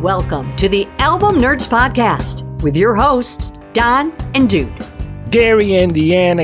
welcome to the Album Nerds Podcast with your hosts, Don and Dude. Gary, Indiana.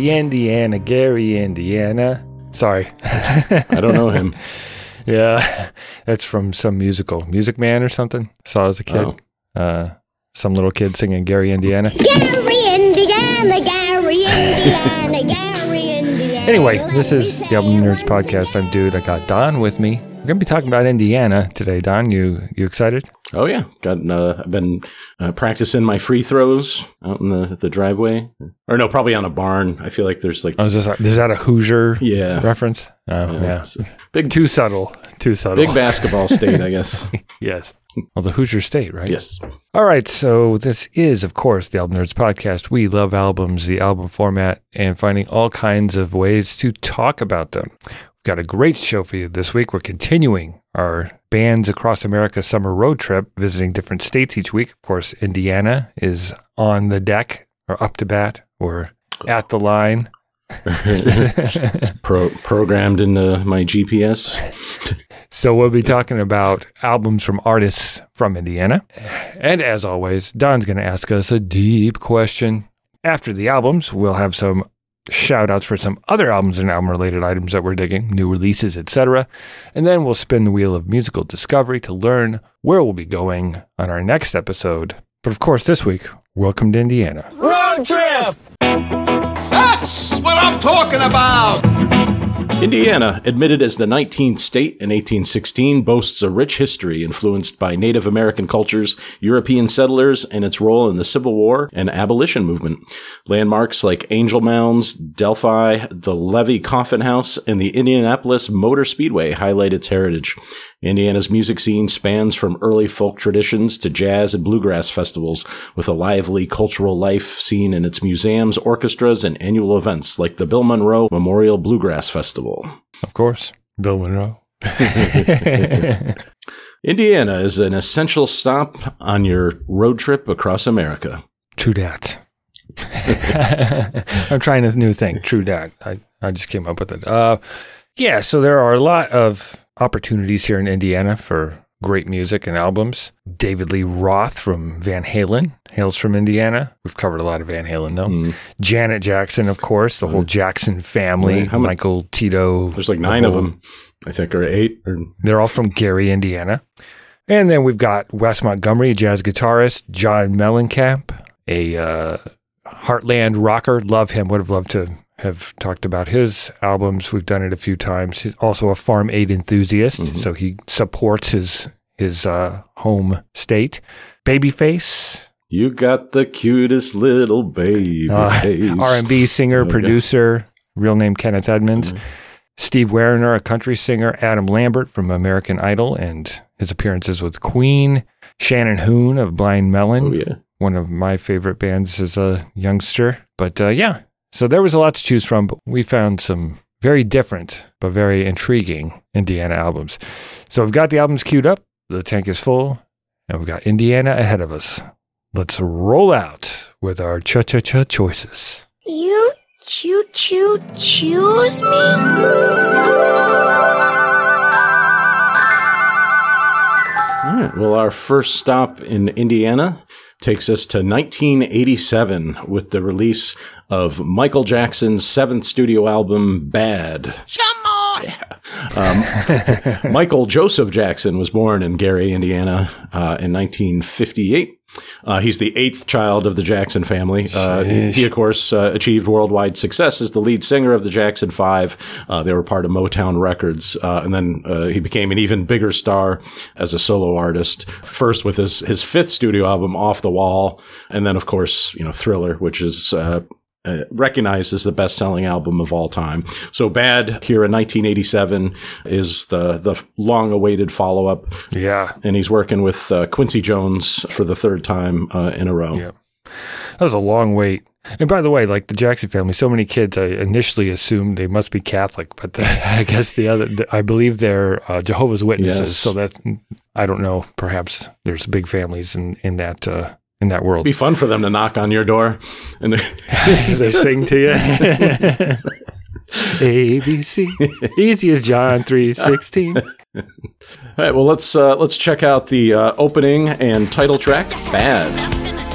Sorry. I don't know him. Yeah, that's from some Music Man or something. Saw as a kid. Some little kid singing Gary, Indiana. Gary, Indiana, Gary, Indiana, Gary, Indiana. Anyway, this is the Album Nerds Podcast. I'm Dude. I got Don with me. We're going to be talking about Indiana today. Don, you excited? Oh, yeah. I've been practicing my free throws out in the driveway. Or no, probably on a barn. I feel like there's like... Oh, is that a Hoosier reference? Oh, yeah. Too subtle. Big basketball state, I guess. Yes. Well, the Hoosier State, right? Yes. All right, so this is, of course, the Album Nerds Podcast. We love albums, the album format, and finding all kinds of ways to talk about them. We've got a great show for you this week. We're continuing our Bands Across America summer road trip, visiting different states each week. Of course, Indiana is on the deck, or up to bat, or at the line. It's programmed into my GPS. So we'll be talking about albums from artists from Indiana. And as always, Don's going to ask us a deep question. After the albums, we'll have some shout-outs for some other albums and album-related items that we're digging, new releases, etc. And then we'll spin the wheel of musical discovery to learn where we'll be going on our next episode. But of course, this week, welcome to Indiana. Road trip! That's what I'm talking about! Indiana, admitted as the 19th state in 1816, boasts a rich history influenced by Native American cultures, European settlers, and its role in the Civil War and abolition movement. Landmarks like Angel Mounds, Delphi, the Levy Coffin House, and the Indianapolis Motor Speedway highlight its heritage. Indiana's music scene spans from early folk traditions to jazz and bluegrass festivals, with a lively cultural life seen in its museums, orchestras, and annual events like the Bill Monroe Memorial Bluegrass Festival. Of course, Bill Monroe. Indiana is an essential stop on your road trip across America. True dat. I'm trying a new thing. True dat. I just came up with it. So there are a lot of opportunities here in Indiana for great music and albums. David Lee Roth from Van Halen hails from Indiana. We've covered a lot of Van Halen, though. Janet Jackson, of course, the whole Jackson family. Right. Michael Tito. There's like 9 of them, I think, or 8. They're all from Gary, Indiana. And then we've got Wes Montgomery, a jazz guitarist. John Mellencamp, a Heartland rocker. Love him. Would have loved to have talked about his albums. We've done it a few times. He's also a Farm Aid enthusiast, so he supports his home state. Babyface. You got the cutest little baby face. R&B singer, producer, real name Kenneth Edmonds. Steve Werner, a country singer. Adam Lambert from American Idol and his appearances with Queen. Shannon Hoon of Blind Melon, one of my favorite bands as a youngster. But so there was a lot to choose from, but we found some very different but very intriguing Indiana albums. So we've got the albums queued up, the tank is full, and we've got Indiana ahead of us. Let's roll out with our cha-cha-cha choices. You choose me? All right. Well, our first stop in Indiana takes us to 1987 with the release of Michael Jackson's 7th studio album, Bad. Come on! Yeah. Michael Joseph Jackson was born in Gary, Indiana in 1958. He's the 8th child of the Jackson family. He, of course, achieved worldwide success as the lead singer of the Jackson 5. They were part of Motown Records. And then he became an even bigger star as a solo artist, first with his 5th studio album, Off the Wall. And then, of course, Thriller, which is recognized as the best-selling album of all time. So Bad here in 1987 is the long-awaited follow-up. Yeah. And he's working with Quincy Jones for the 3rd time in a row. Yeah. That was a long wait. And by the way, like the Jackson family, so many kids, I initially assumed they must be Catholic, but I guess I believe they're Jehovah's Witnesses. Yes. So that, I don't know, perhaps there's big families in that world. It'd be fun for them to knock on your door and they sing to you. ABC, easy as John 3:16. All right, well, let's check out the opening and title track, Bad.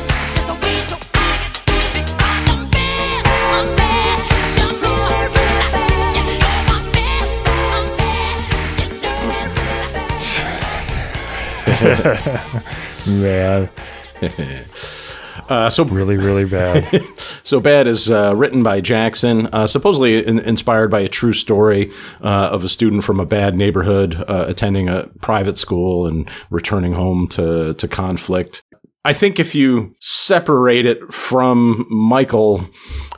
Man. So really, really bad. So Bad is written by Jackson, supposedly inspired by a true story of a student from a bad neighborhood attending a private school and returning home to conflict. I think if you separate it from Michael,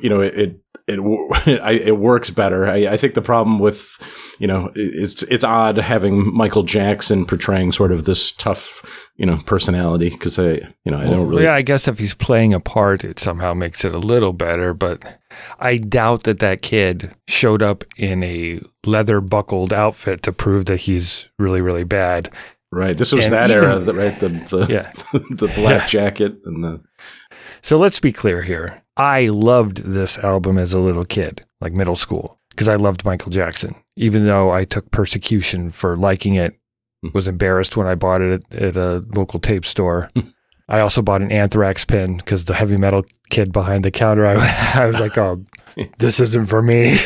it works better. I think the problem with, it's odd having Michael Jackson portraying sort of this tough, personality, because I don't really. Yeah, I guess if he's playing a part, it somehow makes it a little better. But I doubt that kid showed up in a leather buckled outfit to prove that he's really, really bad. Right. This was that era, right? The black jacket and the. So let's be clear here. I loved this album as a little kid, like middle school, because I loved Michael Jackson, even though I took persecution for liking it, was embarrassed when I bought it at a local tape store. I also bought an Anthrax pin because the heavy metal kid behind the counter, I was like, oh, this isn't for me.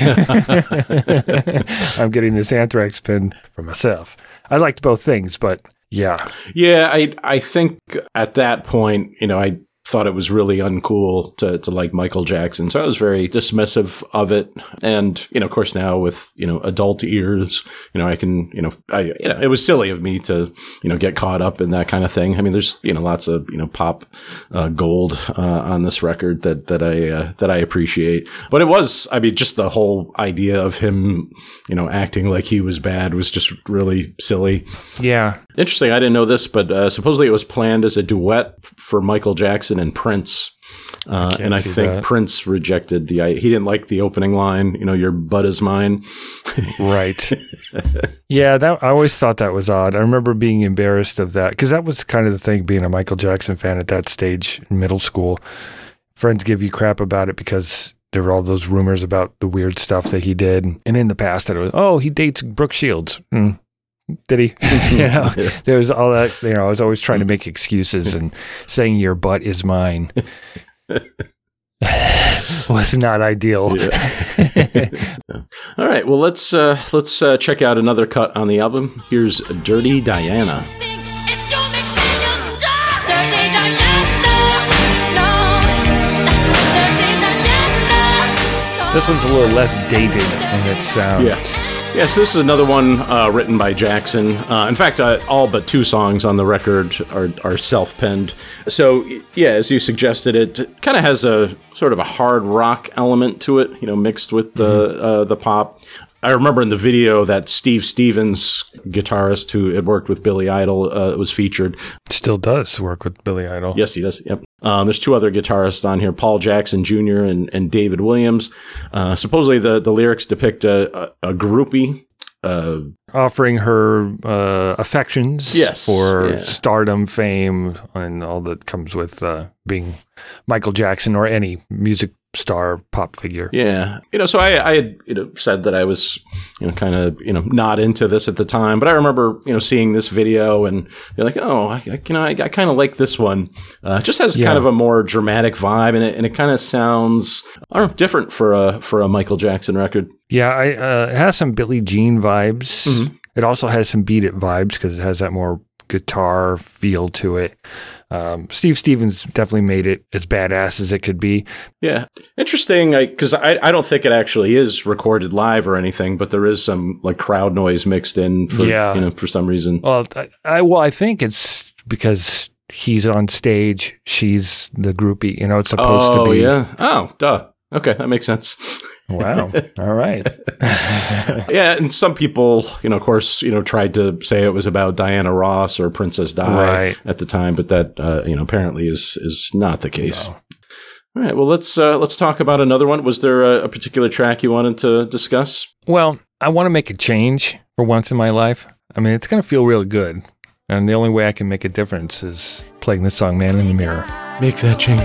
I'm getting this Anthrax pin for myself. I liked both things, but yeah. Yeah, I think at that point, I thought it was really uncool to like Michael Jackson. So I was very dismissive of it. And, of course now with, adult ears, I can, it was silly of me to, get caught up in that kind of thing. I mean, there's, lots of, pop gold on this record that I appreciate. But it was, just the whole idea of him, acting like he was bad was just really silly. Yeah. Interesting. I didn't know this, but supposedly it was planned as a duet for Michael Jackson and Prince. And I think that Prince rejected he didn't like the opening line, your butt is mine. Right. Yeah, I always thought that was odd. I remember being embarrassed of that because that was kind of the thing, being a Michael Jackson fan at that stage in middle school. Friends give you crap about it because there were all those rumors about the weird stuff that he did. And in the past, it was, he dates Brooke Shields. Did he? There was all that, I was always trying to make excuses, and saying your butt is mine was not ideal. Yeah. All right. Well, let's check out another cut on the album. Here's Dirty Diana. This one's a little less dated in its sound. Yes, this is another one written by Jackson. In fact, all but two songs on the record are self-penned. So, yeah, as you suggested, it kind of has a sort of a hard rock element to it, mixed with the pop. I remember in the video that Steve Stevens, guitarist who had worked with Billy Idol, was featured. Still does work with Billy Idol. Yes, he does. Yep. There's two other guitarists on here, Paul Jackson Jr. and David Williams. Supposedly the lyrics depict a groupie offering her affections for stardom, fame, and all that comes with being Michael Jackson or any music star pop figure. Yeah. So I had, said that I was, kind of, not into this at the time, but I remember, seeing this video and you're like, oh, I kind of like this one. Just has kind of a more dramatic vibe and it kind of sounds, different for a Michael Jackson record. Yeah. It has some Billie Jean vibes. Mm-hmm. It also has some Beat It vibes because it has that more guitar feel to it. Steve Stevens definitely made it as badass as it could be. Yeah. Interesting, because I don't think it actually is recorded live or anything, but there is some like crowd noise mixed in for some reason. Well, I think it's because he's on stage, she's the groupie, it's supposed to be. Oh, yeah. Oh, duh. Okay, that makes sense. Wow. All right. Yeah, and some people, of course, tried to say it was about Diana Ross or Princess Di at the time, but that, apparently is not the case. No. All right. Well, let's talk about another one. Was there a particular track you wanted to discuss? Well, I want to make a change for once in my life. I mean, it's going to feel real good. And the only way I can make a difference is playing the song Man in the Mirror. Make that change.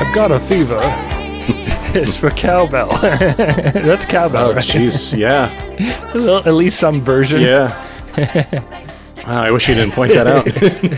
I've got a fever. It's for cowbell. That's cowbell. Oh, jeez. Yeah. Well, at least some version. Yeah. I wish you didn't point that out.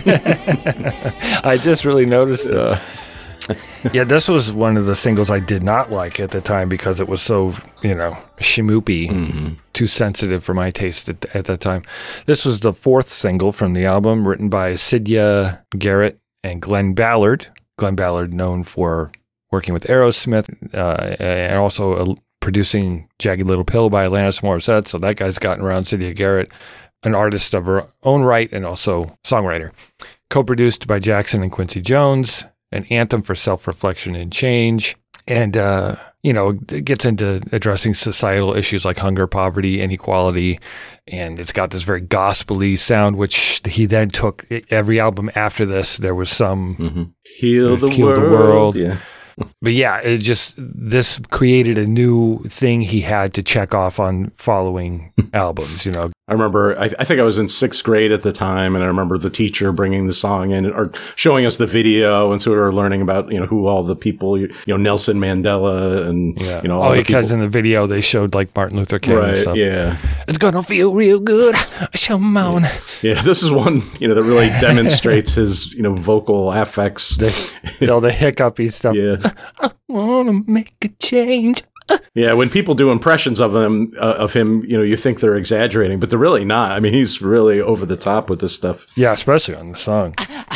I just really noticed it. Yeah, this was one of the singles I did not like at the time because it was so, shmoopy, too sensitive for my taste at that time. This was the fourth single from the album, written by Siedah Garrett and Glenn Ballard. Glenn Ballard, known for working with Aerosmith and also producing Jagged Little Pill by Alanis Morissette. So that guy's gotten around. Siedah Garrett, an artist of her own right and also songwriter. Co-produced by Jackson and Quincy Jones, an anthem for self-reflection and change. And, it gets into addressing societal issues like hunger, poverty, inequality. And it's got this very gospel-y sound, which he then took every album after this. There was some Heal the World. Yeah. But yeah, this created a new thing he had to check off on following albums, I remember, I think I was in 6th grade at the time, and I remember the teacher bringing the song in or showing us the video, and so we were learning about, who all the people, Nelson Mandela and, all the because people. In the video they showed like Martin Luther King and stuff. Yeah. It's gonna feel real good. Come on. Yeah, this is one, that really demonstrates his, vocal affects. The hiccupy stuff. Yeah. I wanna make a change. Yeah, when people do impressions of him, you think they're exaggerating, but they're really not. I mean, he's really over the top with this stuff. Yeah, especially on the song.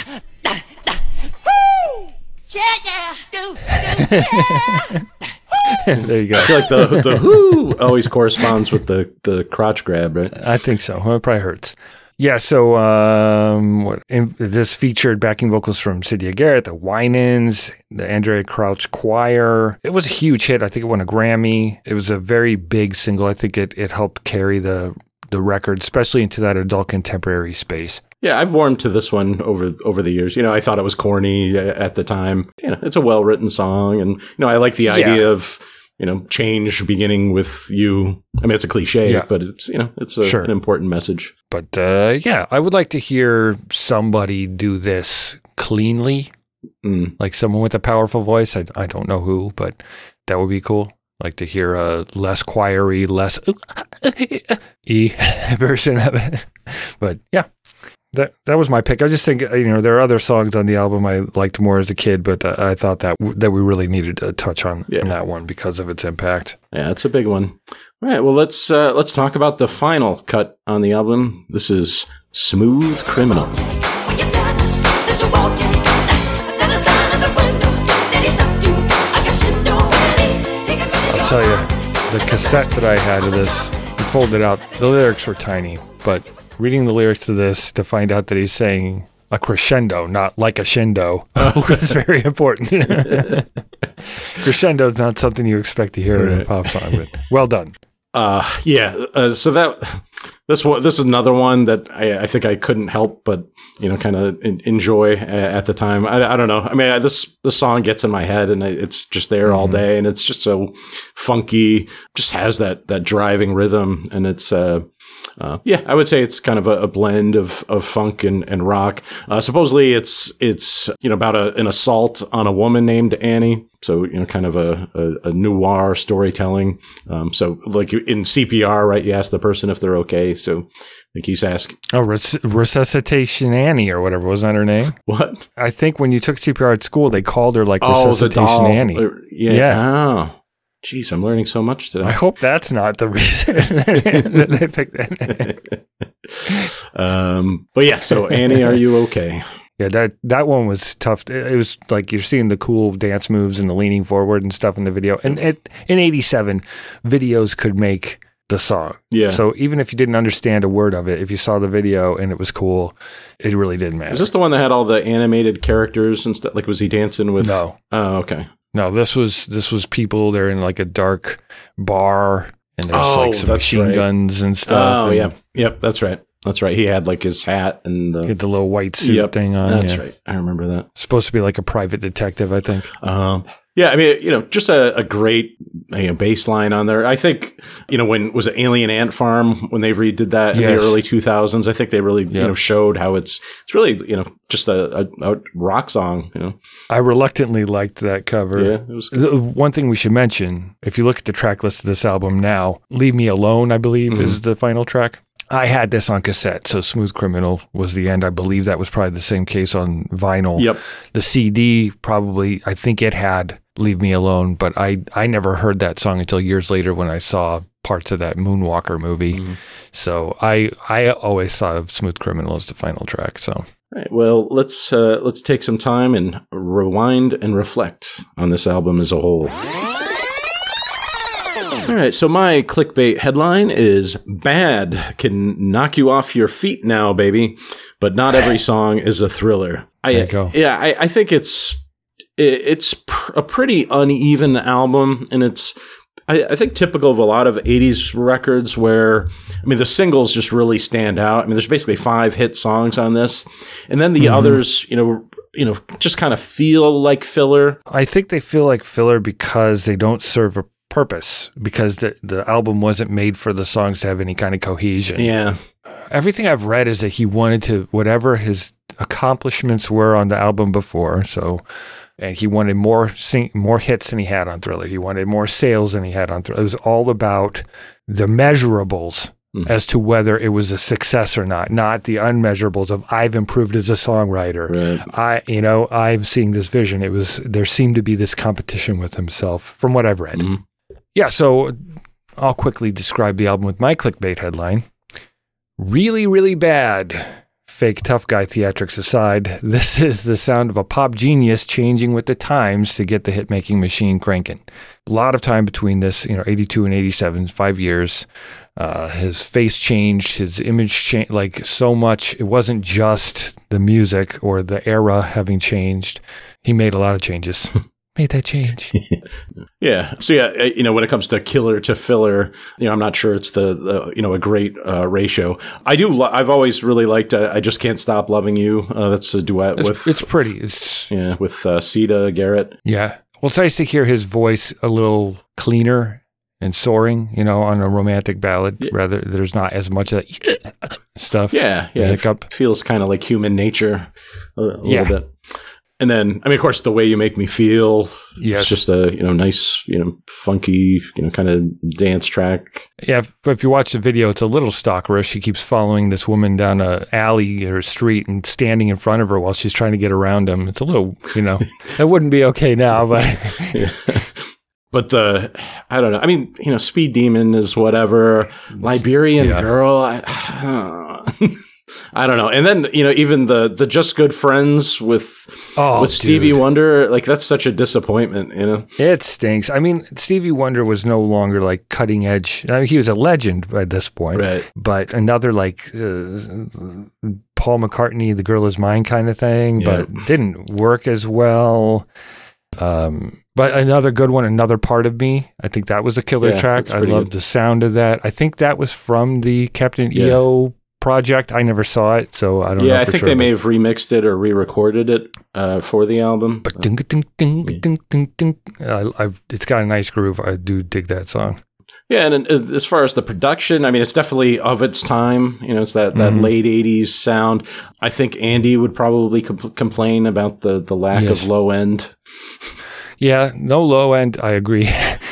There you go. I feel like the whoo always corresponds with the crotch grab, right? I think so. Well, it probably hurts. Yeah, so this featured backing vocals from Siedah Garrett, the Winans, the Andrea Crouch Choir. It was a huge hit. I think it won a Grammy. It was a very big single. I think it helped carry the record, especially into that adult contemporary space. Yeah, I've warmed to this one over the years. I thought it was corny at the time. It's a well-written song, and I like the idea of change beginning with you. I mean, it's a cliche, but it's an important message. But I would like to hear somebody do this cleanly, like someone with a powerful voice. I don't know who, but that would be cool. Like to hear a less choiry, less version of it. But yeah. That was my pick. I just think, there are other songs on the album I liked more as a kid, but I thought that we really needed to touch on that one because of its impact. Yeah, it's a big one. All right, well, let's talk about the final cut on the album. This is Smooth Criminal. I'll tell you, the cassette that I had of this, I folded out. The lyrics were tiny, but reading the lyrics to this to find out that he's saying a crescendo, not like a shindo, was very important. Crescendo is not something you expect to hear in a pop song, but well done. So this is another one that I think I couldn't help but kind of enjoy at the time. I don't know. I mean, this song gets in my head and it's just there all day, and it's just so funky. Just has that driving rhythm, and it's I would say it's kind of a blend of funk and rock. Supposedly it's about an assault on a woman named Annie. So, kind of a noir storytelling. So like in CPR, right? You ask the person if they're okay. So I think he's asking. Oh, Resuscitation Annie or whatever. Wasn't that her name? What? I think when you took CPR at school, they called her like Resuscitation Annie. Yeah. Oh. Jeez, I'm learning so much today. I hope that's not the reason that they picked that. But yeah, so Annie, are you okay? Yeah, that one was tough. It was like you're seeing the cool dance moves and the leaning forward and stuff in the video. And in '87, videos could make the song. Yeah. So even if you didn't understand a word of it, if you saw the video and it was cool, it really didn't matter. Is this the one that had all the animated characters and stuff? Like, was he dancing with? No. Oh, okay. No, this was people. They're in like a dark bar, and there's like some machine guns and stuff. Oh, yeah. Yep, that's right. That's right. He had like his hat and he had the little white suit thing on. That's right. I remember that. Supposed to be like a private detective, I think. Yeah, I mean, just a great bass line on there. I think, when was it Alien Ant Farm, when they redid that in the early 2000s, I think they really, showed how it's really, just a rock song, I reluctantly liked that cover. Yeah, it was good. One thing we should mention, if you look at the track list of this album now, Leave Me Alone, I believe, is the final track. I had this on cassette, so Smooth Criminal was the end. I believe that was probably the same case on vinyl. Yep. The CD probably, I think it had Leave Me Alone, but I never heard that song until years later when I saw parts of that Moonwalker movie. So I always thought of Smooth Criminal as the final track. So, all right, well, let's take some time and rewind and reflect on this album as a whole. All right, so my clickbait headline is Bad can knock you off your feet now, baby, but not every song is a thriller. There you go. Yeah, I think it's a pretty uneven album, and it's I think typical of a lot of 80s records where, the singles just really stand out. There's basically 5 hit songs on this, and then the others, just kind of feel like filler. I think they feel like filler because they don't serve a purpose, because the album wasn't made for the songs to have any kind of cohesion. Yeah. Everything I've read is that he wanted to, whatever his accomplishments were on the album before, and he wanted more hits than he had on Thriller. He wanted more sales than he had on Thriller. It was all about the measurables as to whether it was a success or not the unmeasurables of I've improved as a songwriter. Right. I'm seeing this vision. There seemed to be this competition with himself from what I've read. Yeah, so I'll quickly describe the album with my clickbait headline. Really, really bad. Fake tough guy theatrics aside, this is the sound of a pop genius changing with the times to get the hit-making machine cranking. A lot of time between this, 82 and 87, 5 years. His face changed, his image changed, like so much. It wasn't just the music or the era having changed. He made a lot of changes. Made that change. Yeah. So yeah, when it comes to killer to filler, I'm not sure it's the a great ratio. I've always really liked I Just Can't Stop Loving You. That's a duet with. It's pretty. With Sita Garrett. Yeah. Well, it's nice to hear his voice a little cleaner and soaring, on a romantic ballad. Yeah. Rather, there's not as much of that stuff. Yeah. Hiccup. It feels kind of like human nature a little bit. And then, of course, The Way You Make Me Feel. Yes. It's just a, nice, funky, kind of dance track. Yeah. If you watch the video, it's a little stalkerish. He keeps following this woman down a alley or a street and standing in front of her while she's trying to get around him. It's a little, it wouldn't be okay now, but. Yeah. But I don't know. Speed Demon is whatever. Liberian Girl. I don't know. And then, even the Just Good Friends with Stevie Wonder, like that's such a disappointment, It stinks. Stevie Wonder was no longer like cutting edge. He was a legend by this point. Right. But another like Paul McCartney, The Girl Is Mine kind of thing, but didn't work as well. But another good one, Another Part of Me. I think that was a killer track. I loved the sound of that. I think that was from the Captain EO project. I never saw it, so I don't know. Yeah, I think they may have remixed it or re-recorded it for the album. But ding, ding, ding, ding, ding, ding. It's got a nice groove. I do dig that song. Yeah, and as far as the production, it's definitely of its time. It's that late 80s sound. I think Andy would probably complain about the lack of low end. Yeah, no low end. I agree.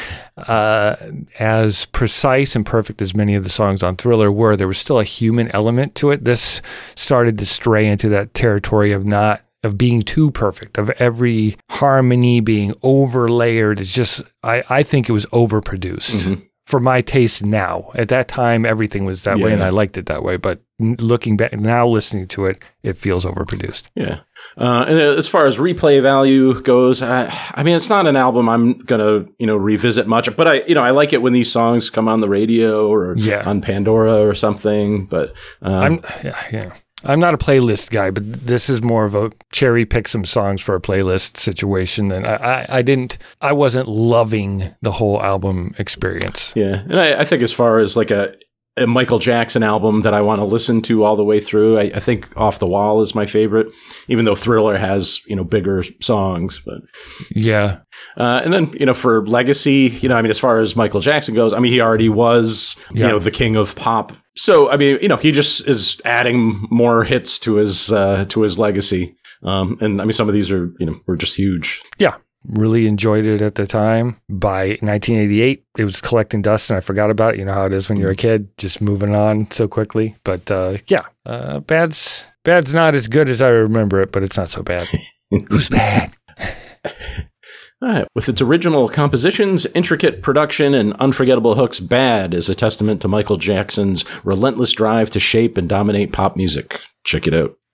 As precise and perfect as many of the songs on Thriller were, there was still a human element to it. This started to stray into that territory of being too perfect, of every harmony being overlayered. It's just, I think it was overproduced for my taste now. At that time, everything was that way, and I liked it that way. But looking back now, listening to it, it feels overproduced. Yeah. And as far as replay value goes, it's not an album I'm gonna revisit much, but I like it when these songs come on the radio or on Pandora or something. But I'm not a playlist guy, but this is more of a cherry pick some songs for a playlist situation than I wasn't loving the whole album experience. Yeah. And I think as far as like a Michael Jackson album that I want to listen to all the way through. I think Off the Wall is my favorite, even though Thriller has, bigger songs. But yeah. And then, for legacy, as far as Michael Jackson goes, he already was, the king of pop. So, he just is adding more hits to his legacy. And some of these are, were just huge. Yeah. Really enjoyed it at the time. By 1988, it was collecting dust and I forgot about it. You know how it is when you're a kid, just moving on so quickly. But Bad's not as good as I remember it, but it's not so bad. Who's bad? All right. With its original compositions, intricate production, and unforgettable hooks, Bad is a testament to Michael Jackson's relentless drive to shape and dominate pop music. Check it out.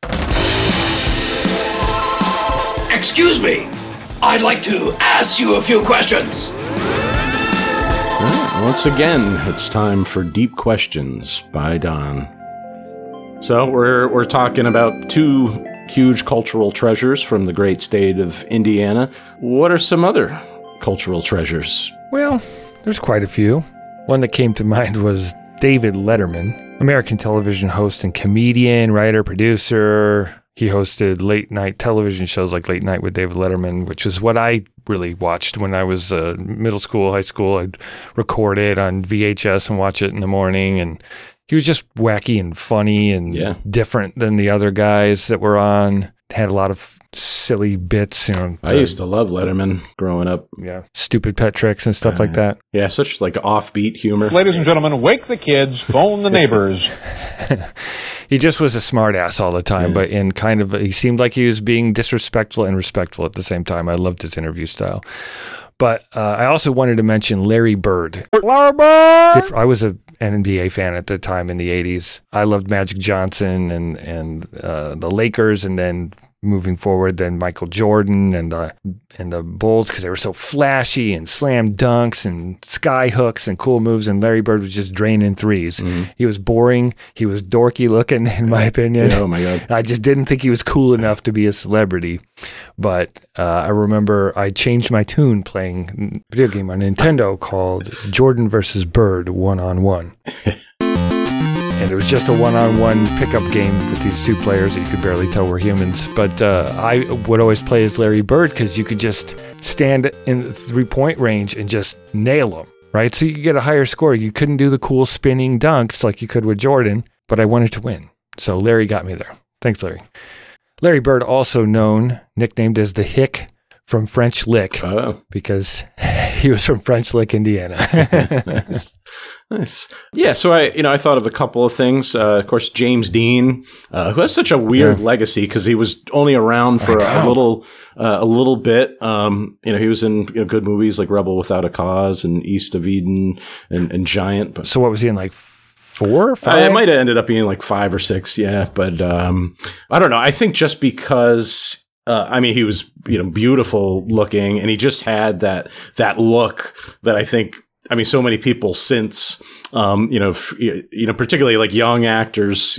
Excuse me. I'd like to ask you a few questions. Once again, it's time for Deep Questions by Don. So we're talking about two huge cultural treasures from the great state of Indiana. What are some other cultural treasures? Well, there's quite a few. One that came to mind was David Letterman, American television host and comedian, writer, producer. He hosted late night television shows like Late Night with David Letterman, which is what I really watched when I was middle school, high school. I'd record it on VHS and watch it in the morning. And he was just wacky and funny and different than the other guys that were on. Had a lot of silly bits. I used to love Letterman growing up. Yeah. Stupid pet tricks and stuff like that. Yeah, such like offbeat humor. Ladies and gentlemen, wake the kids, phone the neighbors. He just was a smart ass all the time, but in kind of, he seemed like he was being disrespectful and respectful at the same time. I loved his interview style. But I also wanted to mention Larry Bird. Larry Bird! I was an NBA fan at the time in the 80s. I loved Magic Johnson and the Lakers, and then moving forward, then Michael Jordan and the Bulls, because they were so flashy and slam dunks and sky hooks and cool moves, and Larry Bird was just draining threes. Mm-hmm. He was boring. He was dorky looking, in my opinion. Oh my God. I just didn't think he was cool enough to be a celebrity. But I remember I changed my tune playing a video game on Nintendo called Jordan versus Bird 1-on-1. And it was just a one-on-one pickup game with these two players that you could barely tell were humans. But I would always play as Larry Bird because you could just stand in the three-point range and just nail them, right? So you could get a higher score. You couldn't do the cool spinning dunks like you could with Jordan, but I wanted to win. So Larry got me there. Thanks, Larry. Larry Bird, also nicknamed as the Hick from French Lick, because he was from French Lick, Indiana. Nice. Yeah, so I thought of a couple of things. Of course, James Dean, who has such a weird legacy because he was only around for a little bit. He was in good movies like Rebel Without a Cause and East of Eden and Giant. But so what was he in, like 4 or 5? It might have ended up being like 5 or 6, yeah. But I don't know. I think just because he was beautiful looking, and he just had that look that I think. So many people since, particularly like young actors,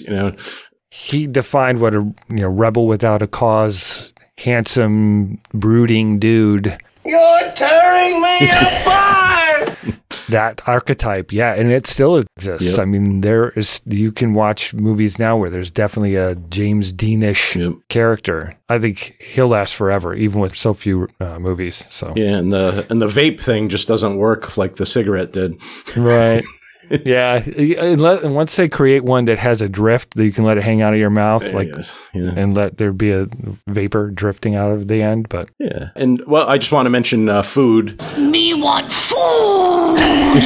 He defined what a rebel without a cause, handsome, brooding dude. You're tearing me apart! That archetype, yeah, and it still exists. Yep. You can watch movies now where there's definitely a James Deanish character. I think he'll last forever, even with so few movies. So yeah, and the vape thing just doesn't work like the cigarette did. Right. Yeah, and once they create one that has a drift that you can let it hang out of your mouth, and let there be a vapor drifting out of the end. But yeah, and I just want to mention food. Me want food.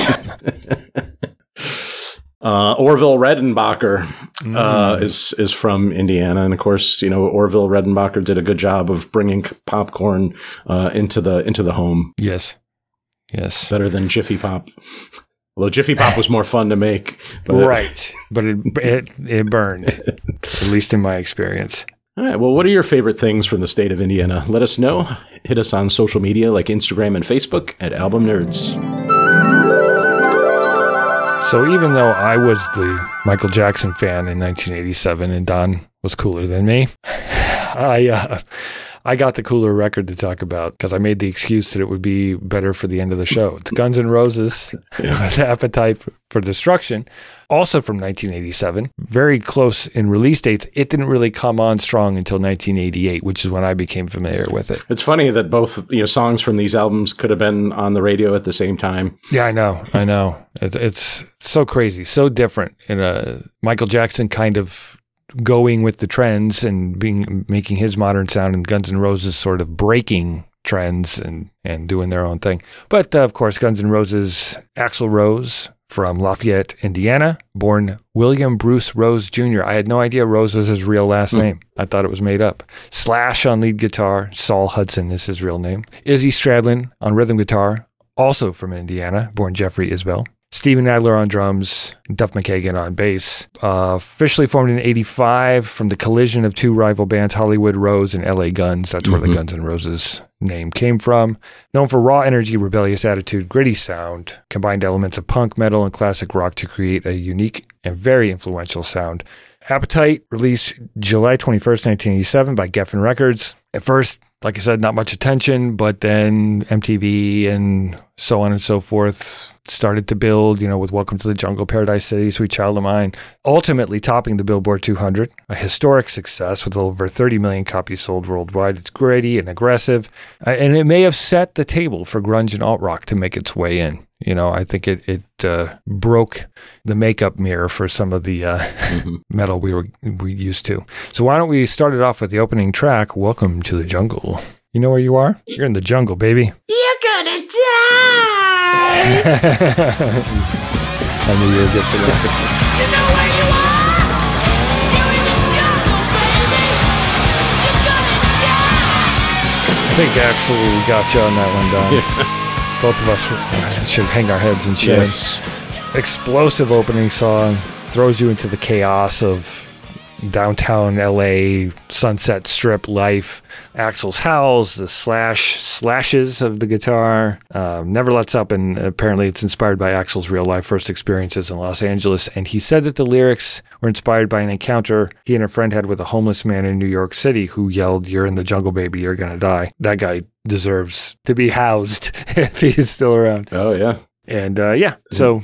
Orville Redenbacher is from Indiana, and of course, Orville Redenbacher did a good job of bringing popcorn into the home. Yes, better than Jiffy Pop. Although Jiffy Pop was more fun to make. Right. But it burned, at least in my experience. All right. Well, what are your favorite things from the state of Indiana? Let us know. Hit us on social media like Instagram and Facebook at Album Nerds. So even though I was the Michael Jackson fan in 1987 and Don was cooler than me, I I got the cooler record to talk about because I made the excuse that it would be better for the end of the show. It's Guns N' Roses with Appetite for Destruction, also from 1987. Very close in release dates. It didn't really come on strong until 1988, which is when I became familiar with it. It's funny that both songs from these albums could have been on the radio at the same time. Yeah, I know. It's so crazy, so different. In Michael Jackson kind of going with the trends and making his modern sound, and Guns N' Roses sort of breaking trends and doing their own thing. But of course, Guns N' Roses, Axl Rose from Lafayette, Indiana, born William Bruce Rose Jr. I had no idea Rose was his real last name. I thought it was made up. Slash on lead guitar, Saul Hudson is his real name. Izzy Stradlin on rhythm guitar, also from Indiana, born Jeffrey Isbell. Steven Adler on drums, Duff McKagan on bass. Officially formed in 85 from the collision of two rival bands, Hollywood Rose and LA Guns. That's where the Guns N' Roses name came from. Known for raw energy, rebellious attitude, gritty sound, combined elements of punk, metal, and classic rock to create a unique and very influential sound. Appetite, released July 21st, 1987 by Geffen Records. At first, like I said, not much attention, but then MTV and so on and so forth started to build, with Welcome to the Jungle, Paradise City, Sweet Child of Mine, ultimately topping the Billboard 200, a historic success with over 30 million copies sold worldwide. It's gritty and aggressive, and it may have set the table for grunge and alt-rock to make its way in. I think it broke the makeup mirror for some of the metal we used to. So why don't we start it off with the opening track, Welcome to the Jungle. You know where you are? You're in the jungle, baby. You're gonna die! I knew you were good for that. You know where you are? You're in the jungle, baby! You're gonna die! I think Axl got you on that one, Don. Both of us should hang our heads in shame. Yes. Explosive opening song, throws you into the chaos of downtown LA, Sunset Strip life. Axl's howls, the slashes of the guitar, never lets up, and apparently it's inspired by Axl's real life first experiences in Los Angeles. And he said that the lyrics were inspired by an encounter he and a friend had with a homeless man in New York City who yelled, "You're in the jungle, baby, you're gonna die." That guy deserves to be housed if he's still around. Oh, yeah. And so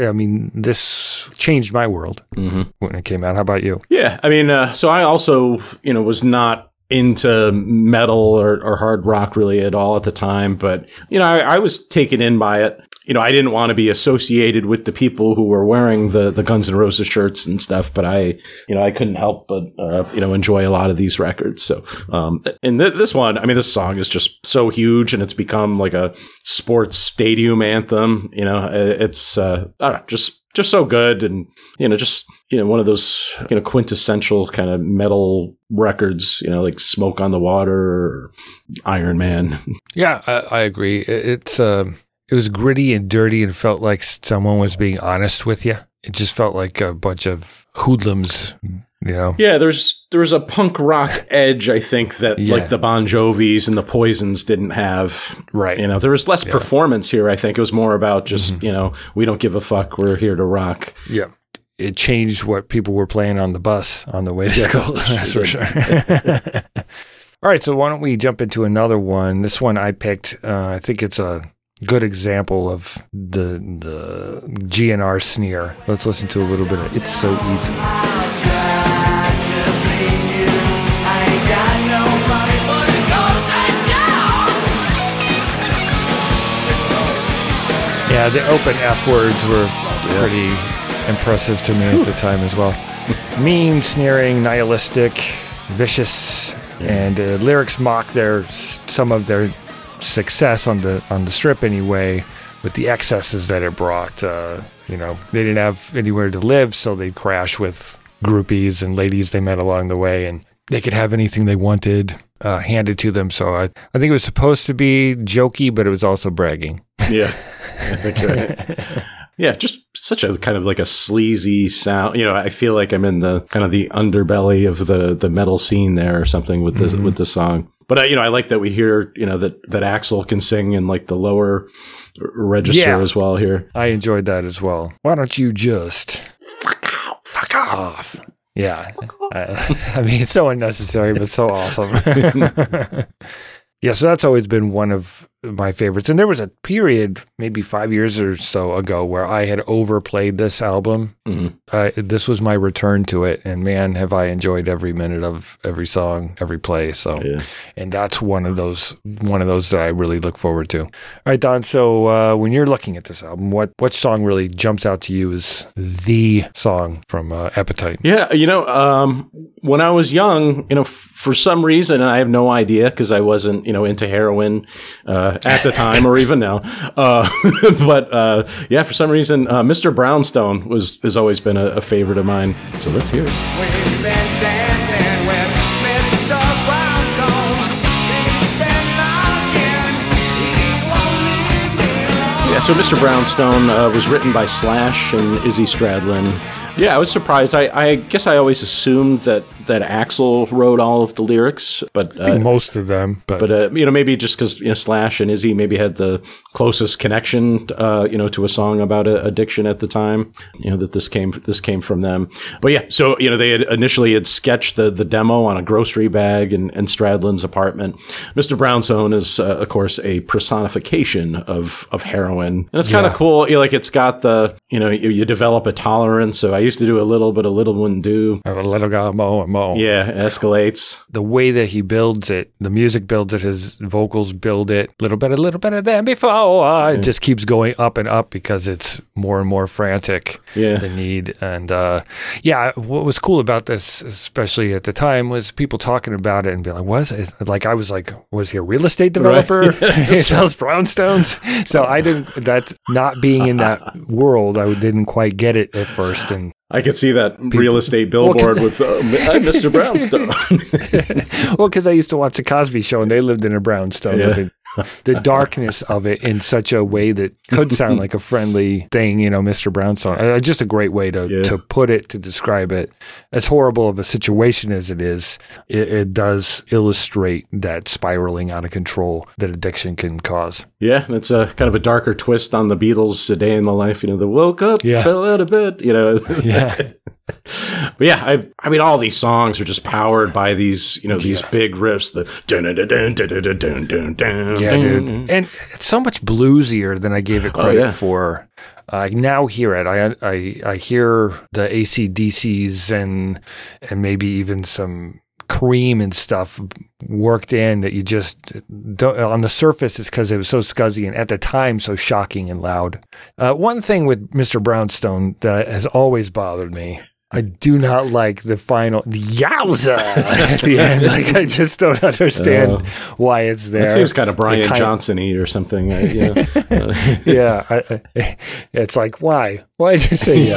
this changed my world when it came out. How about you? Yeah, so I also, was not into metal or hard rock really at all at the time, but, I was taken in by it. I didn't want to be associated with the people who were wearing the Guns N' Roses shirts and stuff, but I couldn't help but, enjoy a lot of these records. So, and this one, this song is just so huge, and it's become like a sports stadium anthem. It's, just so good. And, one of those, quintessential kind of metal records, like Smoke on the Water or Iron Man. Yeah, I agree. It was gritty and dirty and felt like someone was being honest with you. It just felt like a bunch of hoodlums, Yeah, there was a punk rock edge, I think, that like the Bon Jovis and the Poisons didn't have. Right. There was less performance here, I think. It was more about just, we don't give a fuck. We're here to rock. Yeah. It changed what people were playing on the bus on the way to school. That's for sure. All right, so why don't we jump into another one? This one I picked, I think it's a good example of the GNR sneer. Let's listen to a little bit of It's So Easy. Yeah, the open F words were pretty impressive to me at the time as well. Mean, sneering, nihilistic, vicious, and lyrics mock some of their success on the strip anyway, with the excesses that it brought. They didn't have anywhere to live, so they'd crash with groupies and ladies they met along the way, and they could have anything they wanted handed to them. So I think it was supposed to be jokey, but it was also bragging. Yeah, I think you're right. Yeah, just such a kind of like a sleazy sound. I feel like I'm in the kind of the underbelly of the metal scene there or something with the song. But I like that we hear that Axl can sing in like the lower register as well here. I enjoyed that as well. Why don't you just fuck off? Yeah. I mean, it's so unnecessary, but so awesome. Yeah, so that's always been one of my favorites. And there was a period, maybe 5 years or so ago, where I had overplayed this album. Mm-hmm. This was my return to it. And man, have I enjoyed every minute of every song, every play. So, and that's one of those that I really look forward to. All right, Don. So when you're looking at this album, what song really jumps out to you as the song from Appetite? Yeah, when I was young, for some reason, and I have no idea because I wasn't, into heroin at the time or even now. But for some reason, Mr. Brownstone has always been a favorite of mine. So let's hear it. We've been dancing with Mr. Brownstone. He's been knocking. He won't leave me alone. Yeah, so Mr. Brownstone was written by Slash and Izzy Stradlin. Yeah, I was surprised. I guess I always assumed that Axl wrote all of the lyrics, but I think most of them. But maybe just because Slash and Izzy maybe had the closest connection, to a song about addiction at the time. That this came from them. But yeah, so they had initially sketched the demo on a grocery bag in Stradlin's apartment. Mr. Brownstone is of course a personification of heroin, and it's kind of cool. It's got the you develop a tolerance. So I used to do a little, but a little wouldn't do. A little got more and more. Yeah, it escalates. The way that he builds it, the music builds it, his vocals build it, a little better than before. It just keeps going up and up because it's more and more frantic, the need. And what was cool about this, especially at the time, was people talking about it and being like, what is it? Like, I was like, was he a real estate developer? He sells brownstones? So I didn't, not being in that world, I didn't quite get it at first. And I could see that real estate billboard with I'm Mr. Brownstone. Well, because I used to watch the Cosby Show and they lived in a brownstone. Yeah. The darkness of it in such a way that could sound like a friendly thing, Mr. Brownstone. Just a great way to put it, to describe it. As horrible of a situation as it is, it does illustrate that spiraling out of control that addiction can cause. Yeah, it's a kind of a darker twist on the Beatles' A Day in the Life. They woke up, fell out of bed, Yeah. But yeah, I mean, all these songs are just powered by these, these big riffs. The dun dun dun dun dun dun dun dun. Yeah, dude, and it's so much bluesier than I gave it credit for. I now hear it. I hear the AC/DCs and maybe even some Cream and stuff worked in that you just don't, on the surface it's because it was so scuzzy and at the time so shocking and loud. One thing with Mr. Brownstone that has always bothered me, I do not like the final yowza at the end. Like, I just don't understand why it's there. It seems kind of Brian Johnson-y or something. Yeah. It's like, why? Why did you say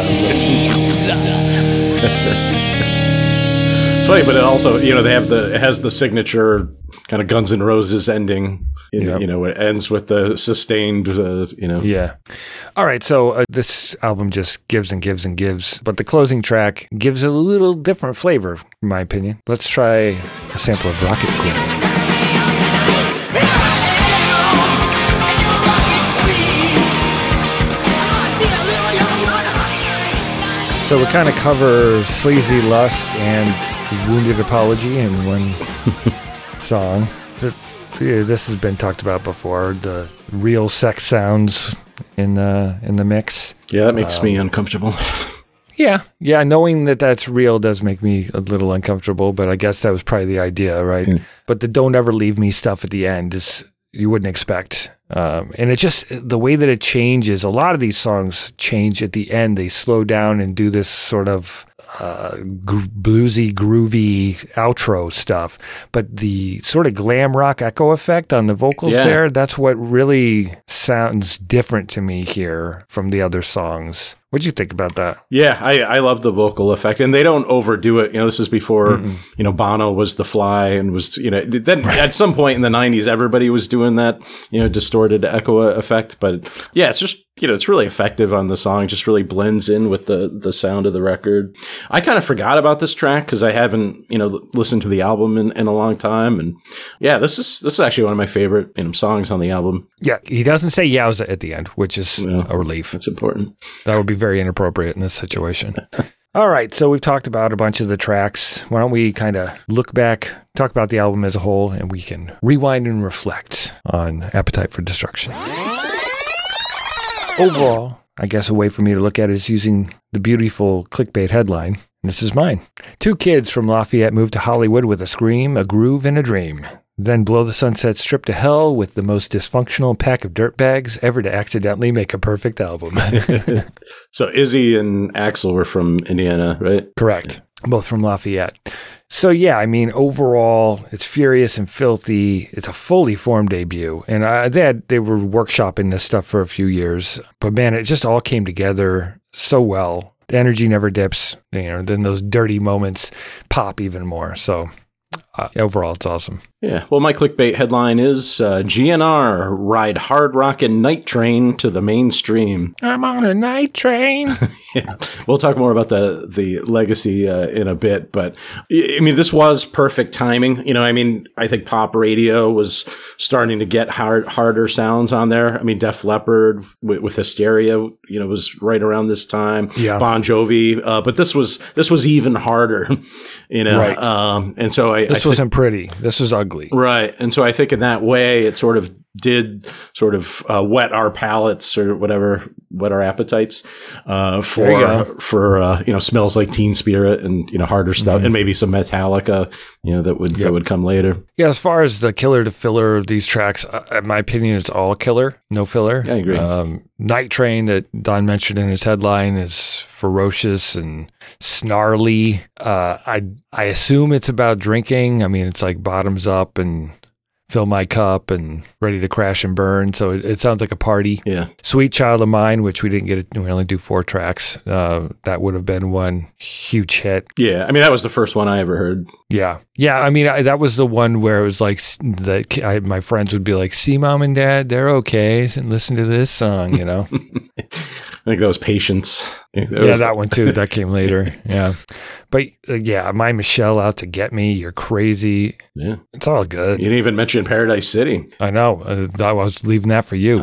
yowza? Funny, but it also, it has the signature kind of Guns N' Roses ending. It ends with the sustained, Yeah. All right, so this album just gives and gives and gives, but the closing track gives a little different flavor, in my opinion. Let's try a sample of Rocket Queen. So we kind of cover Sleazy Lust and Wounded Apology in one song. This has been talked about before. The real sex sounds in the mix. Yeah, that makes me uncomfortable. Yeah. Knowing that that's real does make me a little uncomfortable, but I guess that was probably the idea, right? Mm. But the "Don't Ever Leave Me" stuff at the end is you wouldn't expect. And it just, the way that it changes, a lot of these songs change at the end. They slow down and do this sort of bluesy, groovy outro stuff. But the sort of glam rock echo effect on the vocals there, that's what really sounds different to me here from the other songs. What'd you think about that? Yeah, I love the vocal effect, and they don't overdo it. This is before, Bono was the Fly and was, then at some point in the 90s, everybody was doing that, distorted echo effect. But yeah, it's just, it's really effective on the song, just really blends in with the sound of the record. I kind of forgot about this track because I haven't, listened to the album in a long time. And yeah, this is actually one of my favorite songs on the album. Yeah, he doesn't say yowza at the end, which is a relief. It's important. That would be very inappropriate in this situation. All All right, so we've talked about a bunch of the tracks. Why don't we kind of look back, talk about the album as a whole, and we can rewind and reflect on Appetite for Destruction. Overall, I guess a way for me to look at it is using the beautiful clickbait headline. This is mine. 2 kids from Lafayette moved to Hollywood with a scream, a groove, and a dream. Then Blow the Sunset stripped to hell with the most dysfunctional pack of dirtbags ever to accidentally make a perfect album. So Izzy and Axl were from Indiana, right? Correct. Both from Lafayette. So yeah, I mean, overall, it's furious and filthy. It's a fully formed debut. And they were workshopping this stuff for a few years. But man, it just all came together so well. The energy never dips. Then those dirty moments pop even more. So overall, it's awesome. Yeah. Well, my clickbait headline is GNR ride hard rockin' night train to the mainstream. I'm on a night train. Yeah. We'll talk more about the legacy in a bit, but I mean, this was perfect timing. I think pop radio was starting to get harder sounds on there. I mean, Def Leppard with Hysteria, was right around this time. Yeah. Bon Jovi, but this was even harder. Right. And so this wasn't pretty. This was ugly. Right. And so I think in that way, it sort of did whet our palates or whatever, whet our appetites for Smells Like Teen Spirit and, harder stuff and maybe some Metallica, that would come later. Yeah. As far as the killer to filler of these tracks, in my opinion, it's all killer, no filler. I agree. Night Train that Don mentioned in his headline is ferocious and snarly. I assume it's about drinking. I mean, it's like bottoms up and fill my cup and ready to crash and burn. So it sounds like a party. Yeah. Sweet Child of Mine, which we didn't get. We only do 4 tracks. That would have been one huge hit. Yeah. I mean, that was the first one I ever heard. Yeah. Yeah. I mean, that was the one where it was like my friends would be like, see, Mom and Dad, they're okay. And listen to this song, I think that was Patience. That one too. That came later. Yeah. But My Michelle Out to Get Me. You're crazy. Yeah. It's all good. You didn't even mention Paradise City. I know. I was leaving that for you.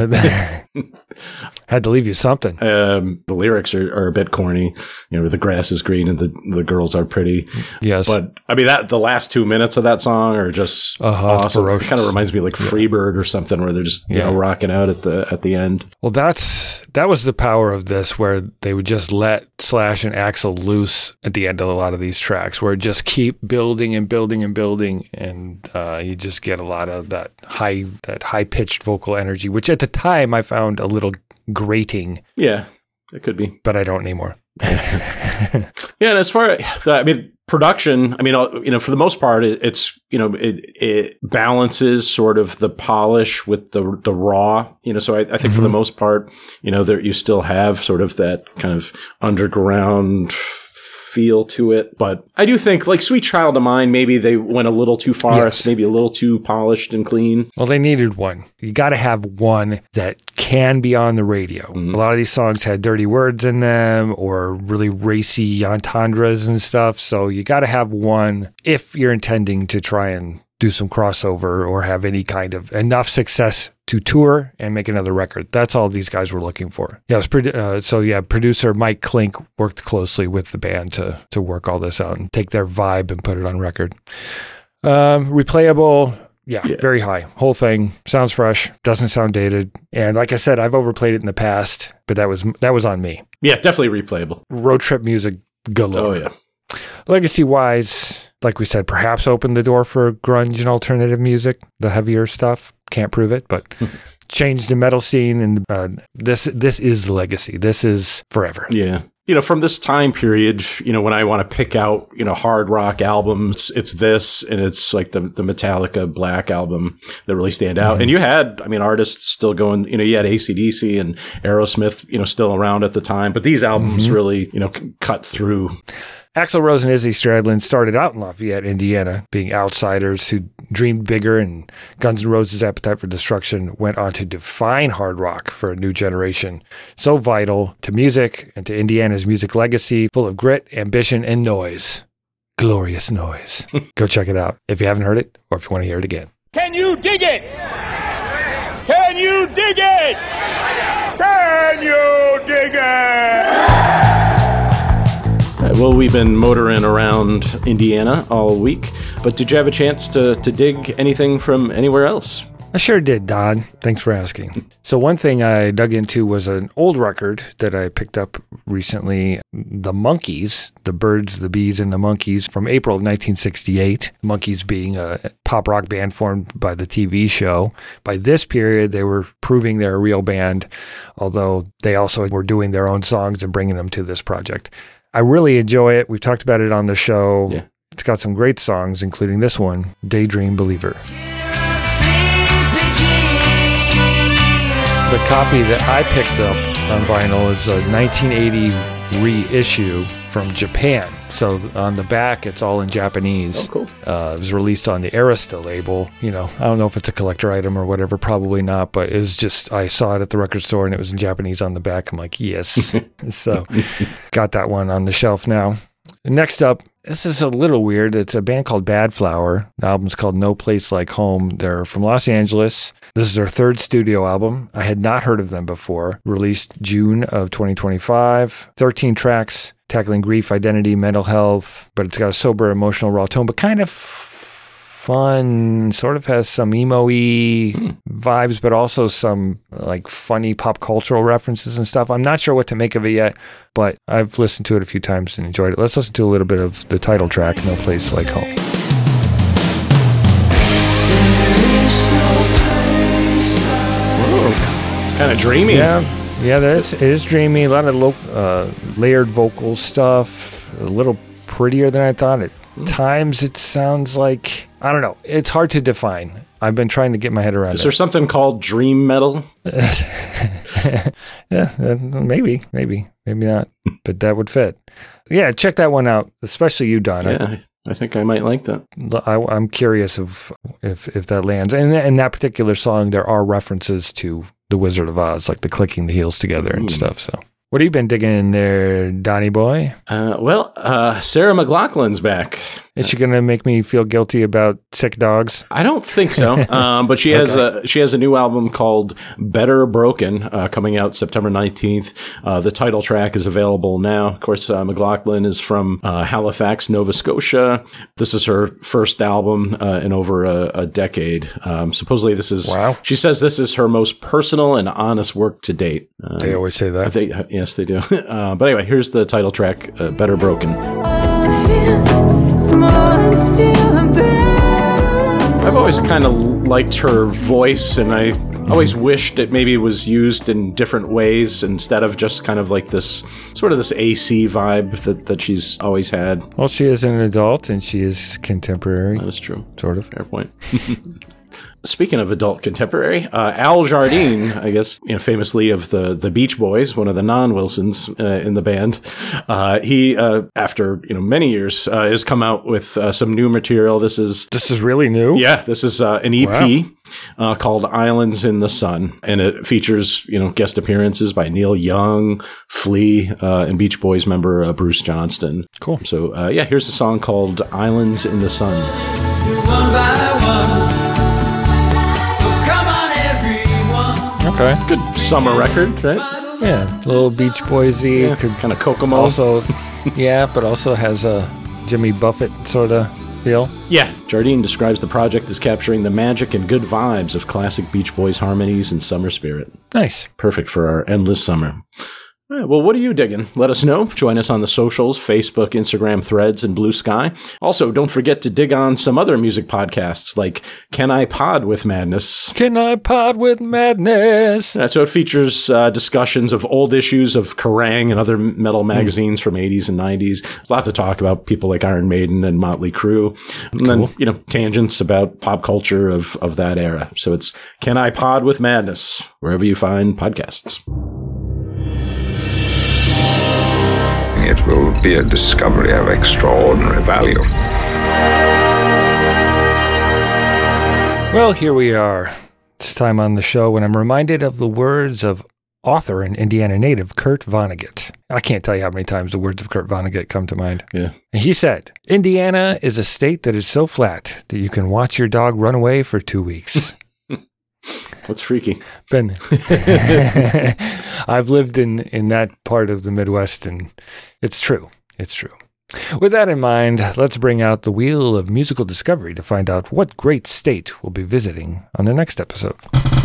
Had to leave you something. The lyrics are a bit corny. The grass is green and the girls are pretty. Yes. But I mean, the last 2 minutes of that song are just awesome. Ferocious. It kind of reminds me of like Freebird or something where they're just rocking out at the end. Well, that was the power of this, where they would just let Slash and Axl loose at the end of a lot of these tracks, where it just keep building and building and building, and you just get a lot of that high pitched vocal energy, which at the time I found a little grating. Yeah, it could be, but I don't anymore. Yeah, and as far as production, for the most part, it's it balances sort of the polish with the raw. So I think for the most part, there you still have sort of that kind of underground feel to it. But I do think, like Sweet Child of Mine, maybe they went a little too far. Yes. It's maybe a little too polished and clean. Well, they needed one. You got to have one that can be on the radio. Mm-hmm. A lot of these songs had dirty words in them or really racy entendres and stuff. So you got to have one if you're intending to try and do some crossover or have any kind of enough success to tour and make another record. That's all these guys were looking for. Yeah, producer Mike Klink worked closely with the band to work all this out and take their vibe and put it on record. Replayable, very high. Whole thing sounds fresh, doesn't sound dated. And like I said, I've overplayed it in the past, but that was on me. Yeah, definitely replayable. Road trip music galore. Oh yeah. Legacy-wise, like we said, perhaps opened the door for grunge and alternative music, the heavier stuff. Can't prove it, but changed the metal scene, and this is the legacy. This is forever. Yeah. From this time period, when I want to pick out, hard rock albums, it's this, and it's like the Metallica Black album that really stand out. Mm-hmm. And you had, artists still going, you had AC/DC and Aerosmith, still around at the time, but these albums really, cut through. Axl Rose and Izzy Stradlin started out in Lafayette, Indiana, being outsiders who dreamed bigger, and Guns N' Roses' Appetite for Destruction went on to define hard rock for a new generation. So vital to music and to Indiana's music legacy, full of grit, ambition, and noise. Glorious noise. Go check it out if you haven't heard it or if you want to hear it again. Can you dig it? Can you dig it? Can you dig it? Well, we've been motoring around Indiana all week, but did you have a chance to dig anything from anywhere else? I sure did, Don. Thanks for asking. So one thing I dug into was an old record that I picked up recently, The Monkees, The Birds, the Bees, and the Monkees, from April of 1968. Monkees being a pop rock band formed by the TV show. By this period, they were proving they're a real band, although they also were doing their own songs and bringing them to this project. I really enjoy it. We've talked about it on the show. Yeah. It's got some great songs, including this one, Daydream Believer. The copy that I picked up on vinyl is a 1980 reissue from Japan. So on the back, it's all in Japanese. Oh, cool. It was released on the Arista label. You know, I don't know if it's a collector item or whatever, probably not, but it was just, I saw it at the record store and it was in Japanese on the back. I'm like, yes. So got that one on the shelf now. Next up, this is a little weird. It's a band called Bad Flower. The album's called No Place Like Home. They're from Los Angeles. This is their third studio album. I had not heard of them before. Released June of 2025. 13 tracks tackling grief, identity, mental health, but it's got a sober, emotional, raw tone, but kind of fun, sort of has some emo-y vibes, but also some like funny pop cultural references and stuff. I'm not sure what to make of it yet, but I've listened to it a few times and enjoyed it. Let's listen to a little bit of the title track, No Place Like Home. Kind of dreamy. Yeah, it is dreamy. A lot of layered vocal stuff, a little prettier than I thought. At times it sounds like, I don't know. It's hard to define. I've been trying to get my head around it. Is there something called dream metal? Yeah, maybe not, but that would fit. Yeah, check that one out, especially you, Don. Yeah, I think I might like that. I'm curious if that lands. And in that particular song, there are references to The Wizard of Oz, like the clicking the heels together and stuff. So, what have you been digging in there, Donnie boy? Sarah McLachlan's back. Is she going to make me feel guilty about sick dogs? I don't think so. But she has a new album called Better Broken coming out September 19th. The title track is available now. Of course, McLachlan is from Halifax, Nova Scotia. This is her first album in over a decade. Supposedly this is, wow. She says this is her most personal and honest work to date. They always say that. Yes, they do. But anyway, here's the title track, Better Broken. I've always kind of liked her voice, and I always wished it maybe was used in different ways instead of just kind of like this sort of this AC vibe that she's always had. Well, she is an adult and she is contemporary. That is true. Sort of. Fair point. Speaking of adult contemporary, Al Jardine, I guess, famously of the Beach Boys, one of the non-Wilsons in the band, he after many years has come out with some new material. This is really new. Yeah, this is an EP called Islands in the Sun, and it features guest appearances by Neil Young, Flea, and Beach Boys member Bruce Johnston. Cool. So here's a song called Islands in the Sun. One by one. Okay. Good summer record, right? Yeah, a little Beach Boys-y. Yeah, kind of Kokomo. Also, yeah, but also has a Jimmy Buffett sort of feel. Yeah. Jardine describes the project as capturing the magic and good vibes of classic Beach Boys harmonies and summer spirit. Nice. Perfect for our endless summer. All right, well, what are you digging? Let us know. Join us on the socials, Facebook, Instagram, Threads, and Blue Sky. Also, don't forget to dig on some other music podcasts like Can I Pod with Madness? Can I Pod with Madness? So it features discussions of old issues of Kerrang and other metal magazines from 80s and 90s. Lots of talk about people like Iron Maiden and Motley Crue. And then, tangents about pop culture of that era. So it's Can I Pod with Madness, wherever you find podcasts. It will be a discovery of extraordinary value. Well, here we are. It's time on the show when I'm reminded of the words of author and Indiana native Kurt Vonnegut. I can't tell you how many times the words of Kurt Vonnegut come to mind. Yeah. He said, Indiana is a state that is so flat that you can watch your dog run away for 2 weeks. That's freaky. Ben, I've lived in that part of the Midwest, and it's true. It's true. With that in mind, let's bring out the wheel of musical discovery to find out what great state we'll be visiting on the next episode.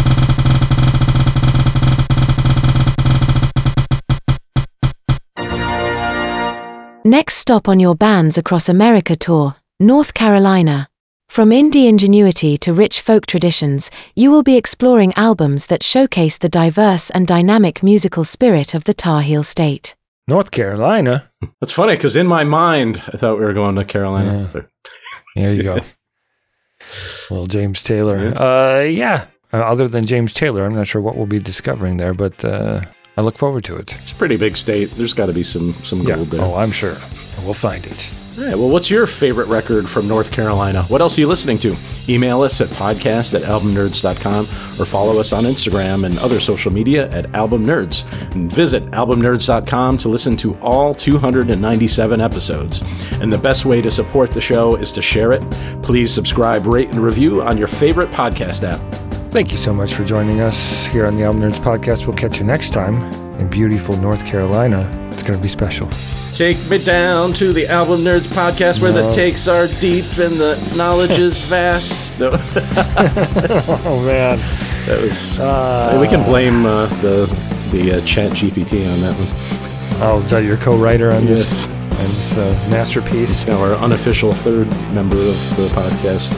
Next stop on your Bands Across America tour, North Carolina. From indie ingenuity to rich folk traditions, you will be exploring albums that showcase the diverse and dynamic musical spirit of the Tar Heel State. North Carolina? That's funny, because in my mind, I thought we were going to Carolina. There you go. Well, James Taylor. Other than James Taylor, I'm not sure what we'll be discovering there, but I look forward to it. It's a pretty big state. There's got to be some gold there. Oh, I'm sure. We'll find it. All right, well, what's your favorite record from North Carolina? What else are you listening to? Email us at podcast@albumnerds.com or follow us on Instagram and other social media at Album Nerds. And visit albumnerds.com to listen to all 297 episodes. And the best way to support the show is to share it. Please subscribe, rate, and review on your favorite podcast app. Thank you so much for joining us here on the Album Nerds Podcast. We'll catch you next time in beautiful North Carolina. It's going to be special. Take me down to the Album Nerds Podcast where the takes are deep and the knowledge is vast. No. Oh, man. That was... we can blame the Chat GPT on that one. Oh, is that your co-writer on Yes. this masterpiece? He's now our unofficial third member of the podcast.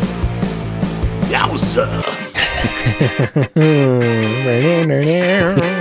Yowza!